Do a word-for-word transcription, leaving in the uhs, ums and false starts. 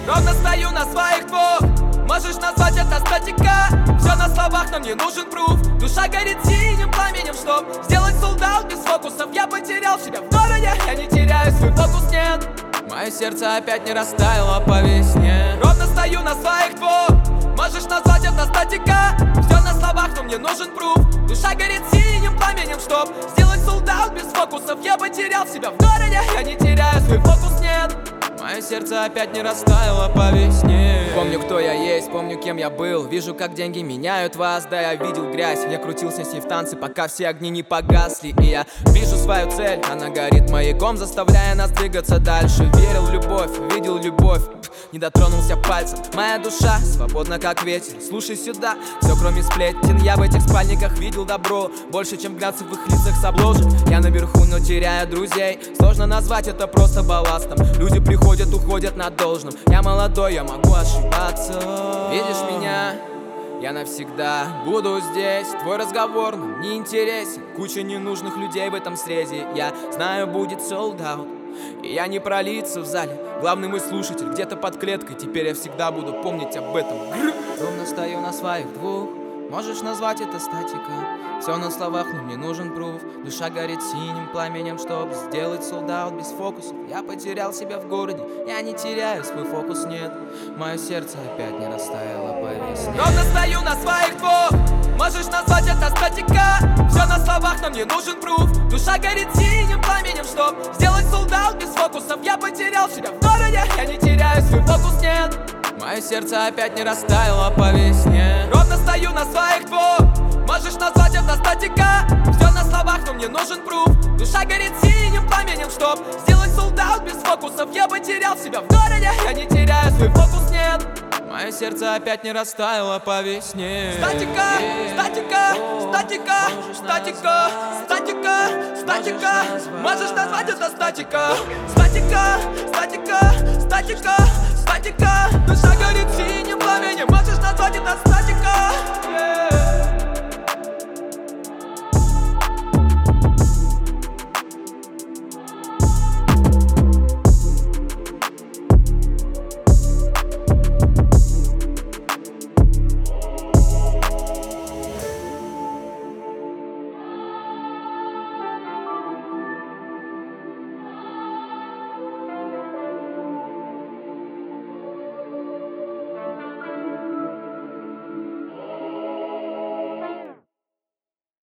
Ровно стою на своих двух. Можешь назвать это статика. Все на словах, но мне нужен пруф. Душа горит синим пламенем, чтоб сделать солдат без фокусов. Я потерял себя в городе, я не теряю свой фокус, нет. Мое сердце опять не растаяло по весне. Ровно стою на своих двух. Можешь назвать это статика. Все на словах, но мне нужен пруф. Душа горит синим пламенем, чтоб сделать солдат без фокусов. Я потерял себя в городе, я не теряю свой фокус, нет. Мое сердце опять не растаяло по весне. Помню, кто я есть, помню, кем я был. Вижу, как деньги меняют вас. Да, я видел грязь, я крутился с ней в танце, пока все огни не погасли. И я вижу свою цель, она горит маяком, заставляя нас двигаться дальше. Верил в любовь, видел любовь, не дотронулся пальцем. Моя душа свободна, как ветер. Слушай сюда, все кроме сплетен. Я в этих спальниках видел добро, больше, чем глянцев в их лицах с обложек. Я наверху, но теряю друзей. Сложно назвать это просто балластом. Люди приходят, уходят на должном. Я молодой, я могу ошибаться. Видишь меня? Я навсегда буду здесь. Твой разговор нам не интересен. Куча ненужных людей в этом срезе. Я знаю, будет sold out. И я не пролиться в зале. Главный мой слушатель где-то под клеткой. Теперь я всегда буду помнить об этом. Ровно стою на своих двух. Можешь назвать это статика. Все на словах, но мне нужен пруф. Душа горит синим пламенем, чтоб сделать солдат без фокусов. Я потерял себя в городе, я не теряю свой фокус, нет. Мое сердце опять не растаяло по весне. Ровно стою на своих двух. Можешь назвать это статика. Все на словах, но мне нужен пруф. Душа горит синим пламенем, чтоб сделать солдат без фокусов. Я потерял себя в городе, я не теряю свой фокус, нет. Мое сердце опять не растаяло по весне. Ровно стою на своих двух. Можешь назвать это статика. Все на словах, но мне нужен пруф. Душа горит синим пламенем, чтоб сделать солдат без фокусов. Я потерял себя в городе, я не теряю свой фокус, нет. Мое сердце опять не растаяло по весне. Статика, статика, статика, статика, статика, статика. Можешь назвать это статика. Статика, статика, статика.